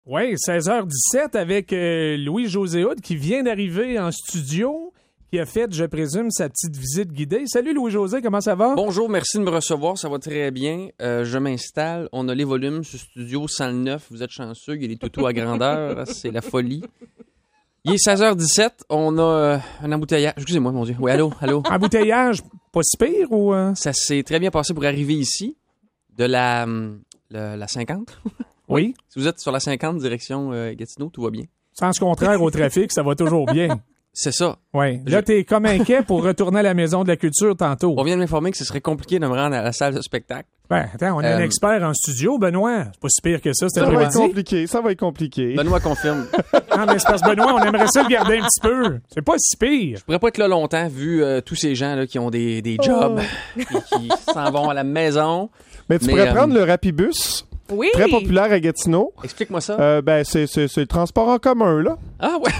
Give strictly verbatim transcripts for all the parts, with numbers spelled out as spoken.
Oui, seize heures dix-sept avec euh, Louis-José Hood qui vient d'arriver en studio, qui a fait, je présume, sa petite visite guidée. Salut Louis-José, comment ça va? Bonjour, merci de me recevoir, ça va très bien. Euh, je m'installe, on a les volumes sur studio sans le neuf, vous êtes chanceux, il y a les toutous à grandeur, c'est la folie. Il est seize heures dix-sept, on a euh, un embouteillage. Excusez-moi, mon Dieu. Oui, allô, allô. Embouteillage, pas si pire ou... Euh... Ça s'est très bien passé pour arriver ici, de la, la, la cinquante. Oui. Si vous êtes sur la cinquante, direction euh, Gatineau, tout va bien. Sens contraire au trafic, ça va toujours bien. C'est ça. Oui. Là, Je... t'es comme inquiet pour retourner à la Maison de la Culture tantôt. On vient de m'informer que ce serait compliqué de me rendre à la salle de spectacle. Ben, attends, on a euh... un expert en studio, Benoît. C'est pas si pire que ça, c'était Ça va être compliqué, ça va être compliqué. Benoît confirme. Non, mais c'est parce que Benoît, on aimerait ça le garder un petit peu. C'est pas si pire. Je pourrais pas être là longtemps, vu euh, tous ces gens là, qui ont des, des jobs oh. et qui s'en vont à la maison. Mais tu mais, pourrais euh... prendre le Rapibus. Oui. Très populaire à Gatineau. Explique-moi ça. Euh, ben, c'est, c'est, c'est le transport en commun, là. Ah ouais.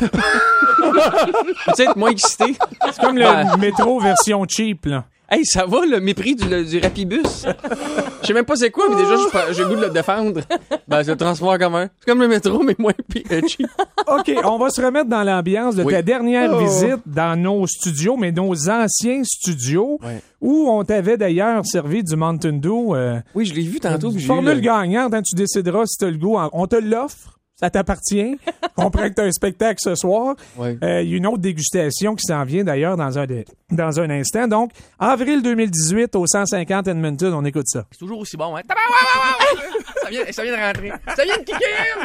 Peut-être être moins excité. C'est comme le ben... métro version cheap, là. Hey, ça va, le mépris du, le, du Rapibus? Je sais même pas c'est quoi, mais déjà, j'ai le goût de le défendre. Ben, c'est le transport en commun. C'est comme le métro, mais moins cheap. OK, on va se remettre dans l'ambiance de oui. ta dernière oh. visite dans nos studios, mais nos anciens studios, ouais. où on t'avait d'ailleurs servi du Mountain Dew. Euh, oui, je l'ai vu tantôt. Formule le... gagnante, hein, tu décideras si t'as le goût. On te l'offre. Ça t'appartient. On comprend que tu as un spectacle ce soir. Il oui. euh, y a une autre dégustation qui s'en vient d'ailleurs dans un, de, dans un instant. Donc, avril deux mille dix-huit au cent cinquante Edmonton, on écoute ça. C'est toujours aussi bon, hein? ça, vient, ça vient de rentrer. Ça vient de kicker in!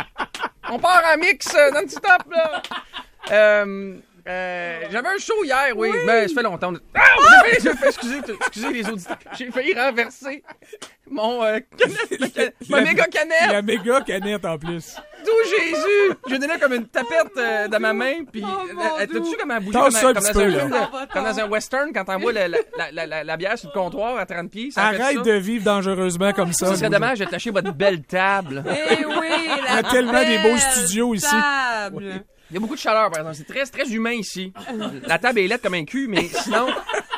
On part en mix dans le petit top, là. Euh... Euh, j'avais un show hier, oui, oui. mais ça fait longtemps. Ah, j'ai fait, j'ai fait, excusez, excusez les auditeurs, j'ai failli renverser mon euh, canette, ma, ma méga canette. La méga canette en plus. D'où Jésus! J'ai donné comme une tapette euh, dans ma main, puis oh, t'as-tu comme un bouger comme, comme, comme, dans peu, un, de, comme dans un western quand t'envoies la, la, la, la, la bière sur le comptoir à trente pieds. Ça Arrête de vivre dangereusement comme ça. Ce serait dommage de tâcher votre belle table. Eh oui, la Il y a tellement des beaux studios ici. Table. Il y a beaucoup de chaleur, par exemple. C'est très, très humain ici. La table est laide comme un cul, mais sinon,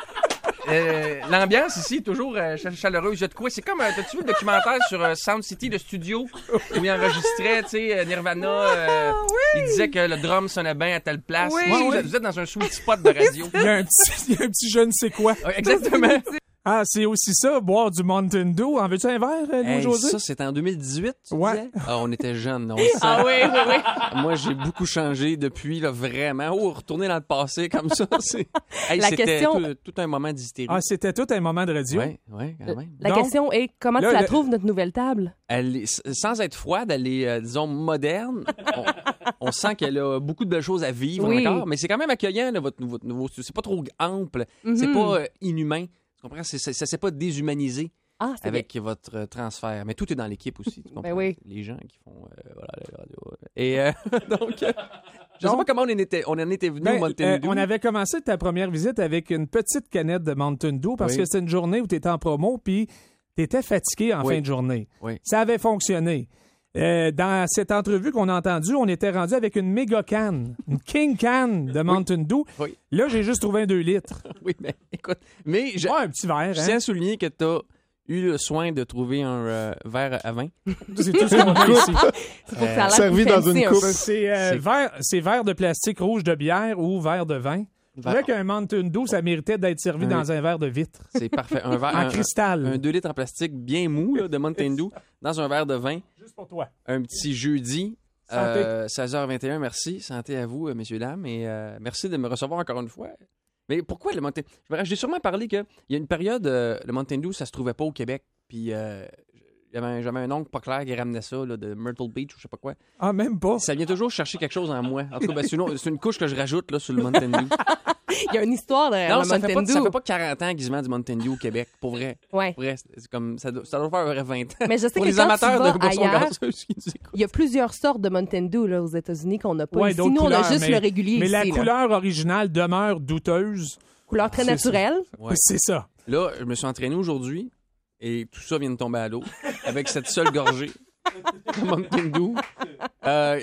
euh, l'ambiance ici est toujours euh, chaleureuse. Il y a de quoi. C'est comme, euh, t'as-tu vu le documentaire sur euh, Sound City, le studio, où il enregistrait, tu sais, Nirvana. Euh, oui. Il disait que le drum sonnait bien à telle place. Oui. Moi, vous, êtes, vous êtes dans un sweet spot de radio. Il y a un petit, il y a un petit je ne sais quoi. Ouais, exactement. Ah, c'est aussi ça, boire du Mountain Dew. En veux-tu un verre, euh, hey, Louis-José? Ça, c'était en deux mille dix-huit, tu ouais. disais? Ah, on était jeunes, on Ah oui, oui, oui. Moi, j'ai beaucoup changé depuis, là, vraiment. Oh, retourner dans le passé comme ça, c'est... Hey, La c'était question... tout, tout un moment d'hystérie. Ah, c'était tout un moment de radio? Oui, oui, quand même. La Donc, question est, comment là, tu la le... trouves, notre nouvelle table? Elle est, sans être froide, elle est, euh, disons, moderne. On, on sent qu'elle a beaucoup de belles choses à vivre oui. encore, mais c'est quand même accueillant, là, votre, votre nouveau studio. C'est pas trop ample, mm-hmm. c'est pas euh, inhumain. Tu comprends? C'est, c'est, ça s'est pas déshumanisé ah, avec bien. votre transfert. Mais tout est dans l'équipe aussi. Tu comprends? Ben oui. Les gens qui font euh, voilà, la radio. Et euh, donc, euh, je ne sais pas comment on en était, on en était venu ben, au Mountain euh, Dew. On avait commencé ta première visite avec une petite canette de Mountain Dew parce oui. que c'était une journée où tu étais en promo puis tu étais fatigué en oui. fin de journée. Oui. Ça avait fonctionné. Euh, dans cette entrevue qu'on a entendue, on était rendu avec une méga canne, une King Can de Mountain oui. Dew. Oui. Là, j'ai juste trouvé un deux litres. Oui, mais écoute, mais je, ouais, un petit verre. Je hein? tiens à souligner que tu as eu le soin de trouver un euh, verre à vin. C'est tout ce qu'on a ici. Euh, servi dans une coupe. C'est, euh, c'est... Verre, c'est verre de plastique rouge de bière ou verre de vin. Je trouvais qu'un Mountain Dew, ça méritait d'être servi un... dans un verre de vitre. C'est parfait. Un verre en un, cristal. Un deux litres en plastique bien mou là, de Mountain Dew dans un verre de vin. Juste pour toi. Un petit jeudi. Santé. Euh, seize heures vingt et un, merci. Santé à vous, messieurs, dames. Et euh, merci de me recevoir encore une fois. Mais pourquoi le Mountain Dew? J'ai sûrement parlé qu'il y a une période, euh, le Mountain Dew, ça se trouvait pas au Québec. Puis euh, j'avais, j'avais un oncle pas clair qui ramenait ça là, de Myrtle Beach ou je sais pas quoi. Ah, même pas? Ça vient toujours chercher quelque chose en moi. En tout cas, ben, c'est, une, c'est une couche que je rajoute là, sur le Mountain Dew. Il y a une histoire derrière non, le ça Mountain fait pas, Dew. Ça fait pas quarante ans qu'ils se vendent du Mountain Dew au Québec, pour vrai. Ouais. Pour vrai, c'est comme, ça, doit, ça doit faire un vrai vingt ans. Mais je sais pour que les quand amateurs tu vas de boissons ailleurs, gazeuses qui nous écoutent. Il y a plusieurs sortes de Mountain Dew là, aux États-Unis qu'on n'a pas ouais, ici. Nous, couleurs, on a juste mais, le régulier mais ici. Mais la là. couleur originale demeure douteuse. Couleur très c'est naturelle. Ouais. C'est ça. Là, je me suis entraîné aujourd'hui et tout ça vient de tomber à l'eau avec cette seule gorgée de Mountain Dew. Euh,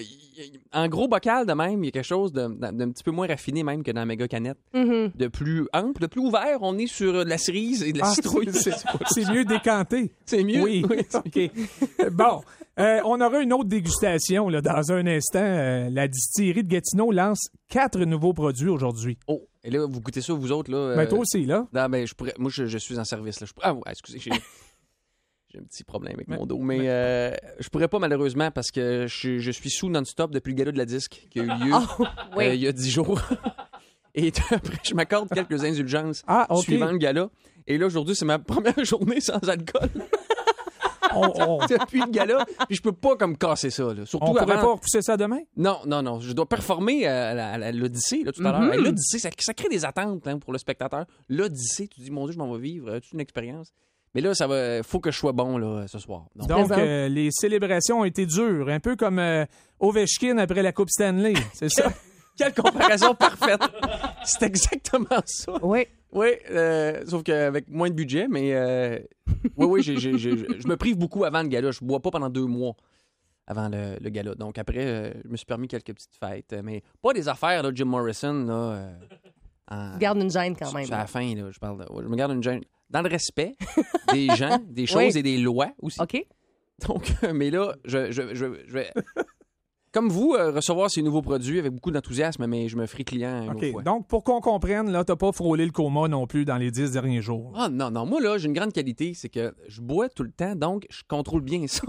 en gros bocal de même, il y a quelque chose de- d'un d'un petit peu moins raffiné même que dans la méga canette. Mhm. De plus ample, de plus ouvert. On est sur de la cerise et de la Ah, citrouille. c'est- c'est- C'est mieux décanté. C'est mieux. Oui. OK. Bon. Euh, on aura une autre dégustation là, dans un instant. Euh, la distillerie de Gatineau lance quatre nouveaux produits aujourd'hui. Oh, et là, vous goûtez ça, vous autres, là. euh, Ben, toi aussi, là. Non, ben, je pourrais, moi, je, je suis en service. Là. Je pourrais- ah, ouais, excusez, j'ai, j'ai un petit problème avec mon dos. Mais euh, je pourrais pas, malheureusement, parce que je, je suis sous non-stop depuis le gala de la disque qui a eu lieu Oh, oui. euh, il y a dix jours. Et après, je m'accorde quelques indulgences Ah, OK. suivant le gala. Et là, aujourd'hui, c'est ma première journée sans alcool On, on, depuis le gala. Puis je peux pas comme casser ça. Là. Surtout on pourrait avant... pas repousser ça demain? Non, non, non. Je dois performer à, la- à la- à l'Odyssée là, tout à Mhm. l'heure. Et L'Odyssée, ça, ça crée des attentes hein, pour le spectateur. L'Odyssée, tu dis, mon Dieu, je m'en vais vivre. C'est une expérience. Mais là, ça va. Faut que je sois bon là, ce soir. Donc, Donc, Présent. euh, les célébrations ont été dures, un peu comme euh, Ovechkin après la Coupe Stanley. C'est ça? quelle comparaison parfaite. C'est exactement ça. Oui. Oui, euh, sauf qu'avec moins de budget, mais euh, oui, oui, j'ai, j'ai, j'ai- je me prive beaucoup avant le gala. Je bois pas pendant deux mois avant le, le gala. Donc après, euh, je me suis permis quelques petites fêtes, mais pas des affaires là, Jim Morrison là. Euh, en- Garde une gêne quand sur- même. sur la fin, là, je parle. De, ouais, je me garde une gêne. Dans le respect des gens, des choses Oui. et des lois aussi. OK. Donc, euh, mais là, je, je, je, je vais, comme vous, euh, recevoir ces nouveaux produits avec beaucoup d'enthousiasme, mais je me ferai client une autre OK. fois. Donc, pour qu'on comprenne, là, t'as pas frôlé le coma non plus dans les dix derniers jours. Ah non, non, moi là, j'ai une grande qualité, c'est que je bois tout le temps, donc je contrôle bien ça.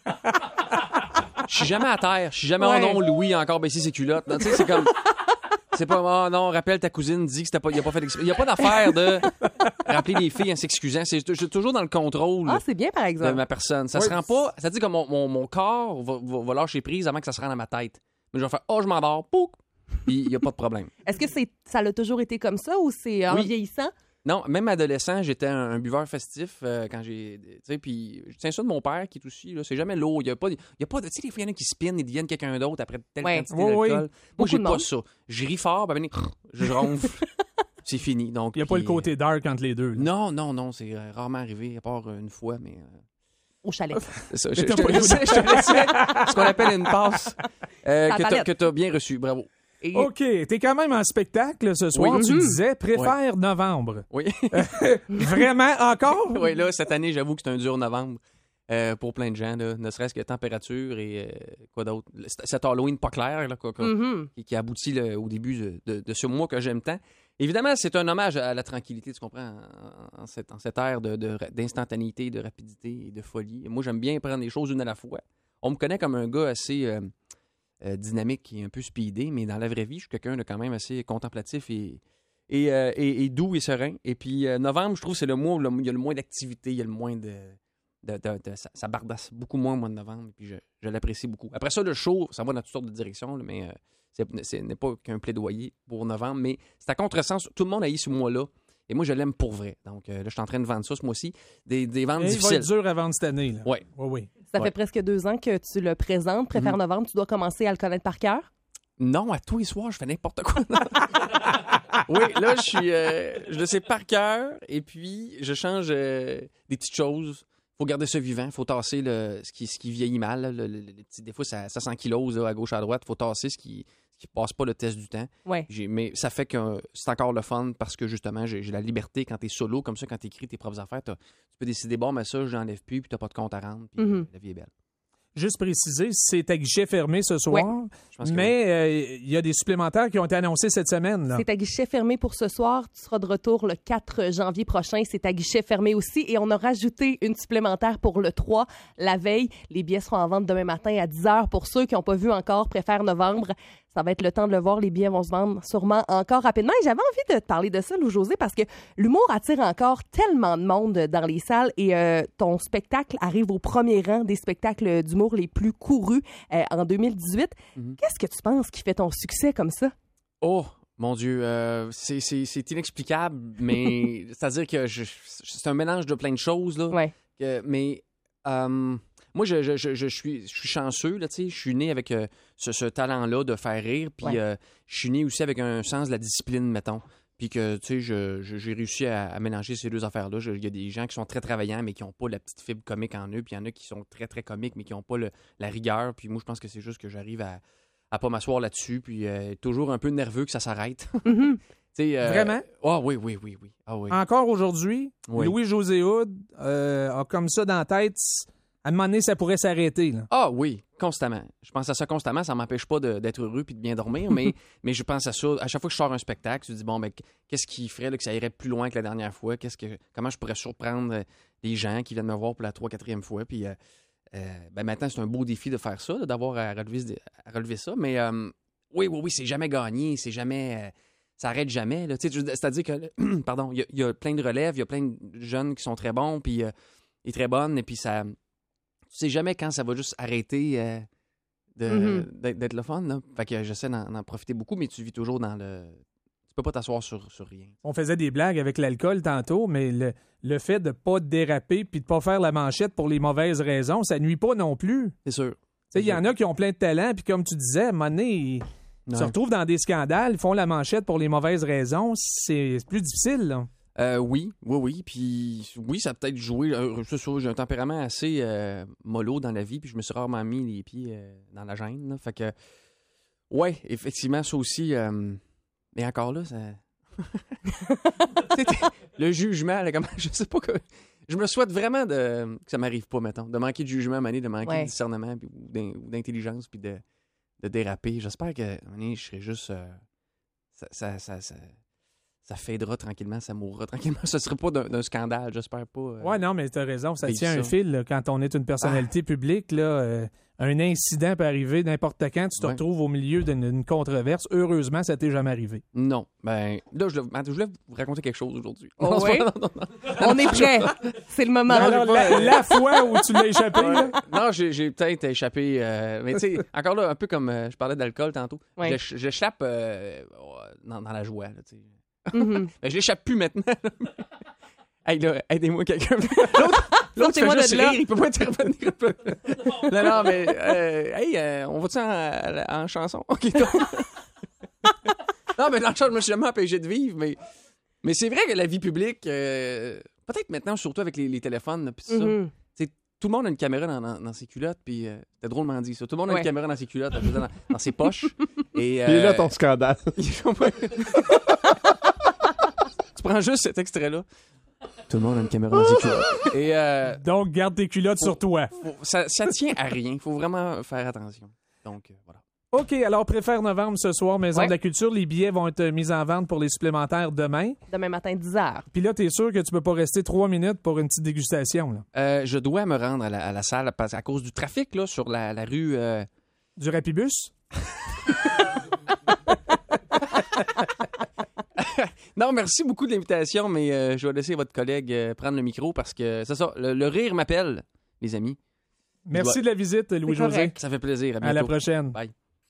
Je suis jamais à terre, je suis jamais Ouais. oh non, Louis a encore baissé ses culottes. Non, tu sais, c'est comme c'est pas oh non, rappelle ta cousine, dis que c'était pas il a pas fait d'exp- il y a pas d'affaire de rappeler les filles en s'excusant, c'est je suis toujours dans le contrôle Ah, c'est bien, par de exemple. ma personne. Ça Oui. se rend pas, ça dit que mon, mon, mon corps va, va, va lâcher prise avant que ça se rende à ma tête. Mais je vais faire oh, je m'endors, pouc. Puis il y a pas de problème. Est-ce que c'est ça l'a toujours été comme ça ou c'est en Oui. vieillissant? Non, même adolescent, j'étais un, un buveur festif euh, quand j'ai. Tu sais, puis je tiens ça de mon père qui est aussi, là, c'est jamais lourd. Il n'y a pas, il y a pas de. Tu sais, les fois, il y en a qui spinent et deviennent quelqu'un d'autre après telle Ouais. quantité Oui, oui. d'alcool. Moi, Beaucoup j'ai de pas monde. ça. Je ris fort, ben, ben, je ronfle. C'est fini. Donc, Il n'y a pas puis, le côté dark entre les deux. euh, là. Non, non, non, c'est euh, rarement arrivé, à part euh, une fois, mais. euh, Au chalet. c'est ça. Je, t'as je te pas le laissais, je te laissais ce qu'on appelle une passe euh, La que t'as- palette. que tu as bien reçue. Bravo. Et- OK. T'es quand même en spectacle ce soir. Oui. Tu Mhm. disais, préfère novembre. Oui. Vraiment encore? Oui, là, cette année, j'avoue que c'est un dur novembre euh, pour plein de gens, là, ne serait-ce que température et euh, quoi d'autre. Le- c- Cet Halloween pas clair là, quoi, quoi, Mhm. qui, qui aboutit là, au début de, de- de ce mois que j'aime tant. Évidemment, c'est un hommage à la tranquillité, tu comprends, en, en cette, en cette ère de, de- d'instantanéité, de rapidité et de folie. Et moi, j'aime bien prendre les choses une à la fois. On me connaît comme un gars assez euh, euh, dynamique et un peu speedé, mais dans la vraie vie, je suis quelqu'un de quand même assez contemplatif et, et, euh, et- et doux et serein. Et puis, euh, novembre, je trouve que c'est le mois où le- il y a le moins d'activité, il y a le moins de... de- de- de- ça, ça bardasse beaucoup moins au mois de novembre, et puis je, je l'apprécie beaucoup. Après ça, le show, ça va dans toutes sortes de directions, là, mais euh, c'est, c'est- n'est pas qu'un plaidoyer pour novembre, mais c'est à contresens. Tout le monde haït ce mois-là, et moi, je l'aime pour vrai. Donc, euh, là, je suis en train de vendre ça ce mois-ci, des, des ventes Et il va difficiles. être dur à vendre cette année. Là. Ouais. Oui, oui. Ça Ouais. fait presque deux ans que tu le présentes. Préfère Mhm. novembre, tu dois commencer à le connaître par cœur. Non, à tous les soirs, je fais n'importe quoi. Oui, là, je suis, euh, je le sais par cœur, et puis je change euh, des petites choses. Faut garder ça vivant, faut tasser le, ce, qui, ce qui vieillit mal. là, le- le- le petit- des fois, ça, ça s'ankylose là, à gauche, à droite. Faut tasser ce qui ce qui passe pas le test du temps. Ouais. J'ai- mais ça fait que euh, c'est encore le fun parce que justement, j'ai, j'ai la liberté quand t'es solo, comme ça, quand t'écris tes propres affaires, t'as- tu peux décider, bon, mais ça, j'enlève plus, puis t'as pas de compte à rendre, puis Mhm. euh, la vie est belle. Juste préciser, c'est à guichet fermé ce soir, Je pense que oui. mais euh, il y a des supplémentaires qui ont été annoncés cette semaine. Là. C'est à guichet fermé pour ce soir. Tu seras de retour le quatre janvier prochain. C'est à guichet fermé aussi. Et on a rajouté une supplémentaire pour le trois, la veille. Les billets seront en vente demain matin à dix heures. Pour ceux qui n'ont pas vu encore, préfèrent novembre. Ça va être le temps de le voir. Les billets vont se vendre sûrement encore rapidement. Et j'avais envie de te parler de ça, Lou-José, parce que l'humour attire encore tellement de monde dans les salles. Et euh, ton spectacle arrive au premier rang des spectacles d'humour les plus courus euh, en deux mille dix-huit. Mhm. Qu'est-ce que tu penses qui fait ton succès comme ça? Oh, mon Dieu, euh, c'est, c'est, c'est inexplicable, mais c'est-à-dire que je- c'est un mélange de plein de choses, là. Ouais. Que- mais euh, moi, je, je, je, je suis, je suis chanceux, là, tu sais. Je suis né avec euh, ce, ce talent-là de faire rire, puis Ouais. euh, je suis né aussi avec un sens de la discipline, mettons. Puis que, tu sais, je, je- j'ai réussi à, à mélanger ces deux affaires-là. Je- Il y a des gens qui sont très travaillants, mais qui n'ont pas la petite fibre comique en eux. Puis il y en a qui sont très, très comiques, mais qui n'ont pas le- la rigueur. Puis moi, je pense que c'est juste que j'arrive à, à pas m'asseoir là-dessus, puis euh, toujours un peu nerveux que ça s'arrête. Mm-hmm. Euh, Vraiment? Ah oui, oui, oui, oui. Ah, oui. Encore aujourd'hui, Oui. Louis-José Hood euh, a comme ça dans la tête, à un moment donné, ça pourrait s'arrêter. Là. Ah oui, constamment. Je pense à ça constamment. Ça m'empêche pas de, d'être heureux puis de bien dormir, mais, mais je pense à ça. À chaque fois que je sors un spectacle, je me dis, bon, ben, qu'est-ce qui ferait là, que ça irait plus loin que la dernière fois? Qu'est-ce que, comment je pourrais surprendre les gens qui viennent me voir pour la trois, quatrième fois? Puis euh, euh, ben, maintenant, c'est un beau défi de faire ça, là, d'avoir à relever, à relever ça. Mais euh, oui, oui, oui, c'est jamais gagné. C'est jamais... Euh, ça arrête jamais. Là. C'est-à-dire que, pardon, il y, y a plein de relèves, il y a plein de jeunes qui sont très bons puis euh, et très bonnes, et puis ça... Tu sais jamais quand ça va juste arrêter euh, de, mm-hmm. d'être, d'être le fun. Là. Fait que j'essaie d'en, d'en profiter beaucoup, mais tu vis toujours dans le... Tu peux pas t'asseoir sur, sur rien. On faisait des blagues avec l'alcool tantôt, mais le, le fait de pas déraper puis de pas faire la manchette pour les mauvaises raisons, ça nuit pas non plus. C'est sûr. Il y en a qui ont plein de talent, puis comme tu disais, à un moment donné, ils ouais. se retrouvent dans des scandales, ils font la manchette pour les mauvaises raisons. C'est, c'est plus difficile, là. Euh, oui, oui, oui. Puis oui, ça a peut-être joué. Euh, j'ai un tempérament assez euh, mollo dans la vie, puis je me suis rarement mis les pieds euh, dans la gêne. Là. Fait que, ouais, effectivement, ça aussi. Euh, mais encore là, ça. Le jugement, là, comment, je sais pas que. Je me souhaite vraiment de, que ça m'arrive pas, mettons, de manquer de jugement, mané, de manquer ouais. de discernement puis, ou, d'in, ou d'intelligence, puis de, de déraper. J'espère que, mané, je serai juste. Euh, ça, ça, ça, ça Ça fadera tranquillement, ça mourra tranquillement. Ce ne serait pas d'un, d'un scandale, j'espère pas. Euh, ouais, non, mais tu as raison. Ça tient ça. un fil là, quand on est une personnalité ah. publique. Là, euh, un incident peut arriver n'importe quand. Tu te ouais. retrouves au milieu d'une, d'une controverse. Heureusement, ça t'est jamais arrivé. Non. Ben, là, je, je voulais vous raconter quelque chose aujourd'hui. Oh, non, oui? pas, non, non, non. On est prêt. C'est le moment. Non, non, la, la fois où tu l'as échappé. Ouais. Là. Non, j'ai, j'ai peut-être échappé. Euh, mais tu sais, encore là, un peu comme euh, je parlais d'alcool tantôt. Ouais. Je, j'échappe euh, dans, dans la joie. Là, tu sais. Mm-hmm. Ben, je l'échappe plus maintenant. Hey, là, aidez-moi quelqu'un. L'autre, l'autre fait juste rire, il peut pas intervenir. non, non, mais euh, hey, euh, on va-tu en, en chanson? OK, non, mais dans le chat, je me suis jamais empêché de vivre, mais, mais c'est vrai que la vie publique, euh, peut-être maintenant, surtout avec les, les téléphones, puis mm-hmm. ça, tout le monde a une caméra dans, dans, dans ses culottes, puis euh, c'était drôlement dit ça. Tout le monde a ouais. une caméra dans ses culottes, dans, dans ses poches. Et, euh, il est là ton scandale. Tu prends juste cet extrait-là. Tout le monde a une caméra dans ses culottes. Et, euh, Donc, garde tes culottes faut, sur toi. Faut, ça, ça tient à rien. Il faut vraiment faire attention. Donc, euh, voilà. OK, alors Préfère Novembre ce soir, Maison ouais. de la Culture. Les billets vont être mis en vente pour les supplémentaires demain. Demain matin, dix heures. Puis là, t'es sûr que tu peux pas rester trois minutes pour une petite dégustation, là? Euh, je dois me rendre à la, à la salle parce, à cause du trafic, là, sur la, la rue... Euh... Du Rapibus? Non, merci beaucoup de l'invitation, mais euh, je vais laisser votre collègue euh, prendre le micro parce que c'est ça, le, le rire m'appelle, les amis. Merci dois... de la visite, Louis-José. Ça fait plaisir. À bientôt. À la prochaine. Bye.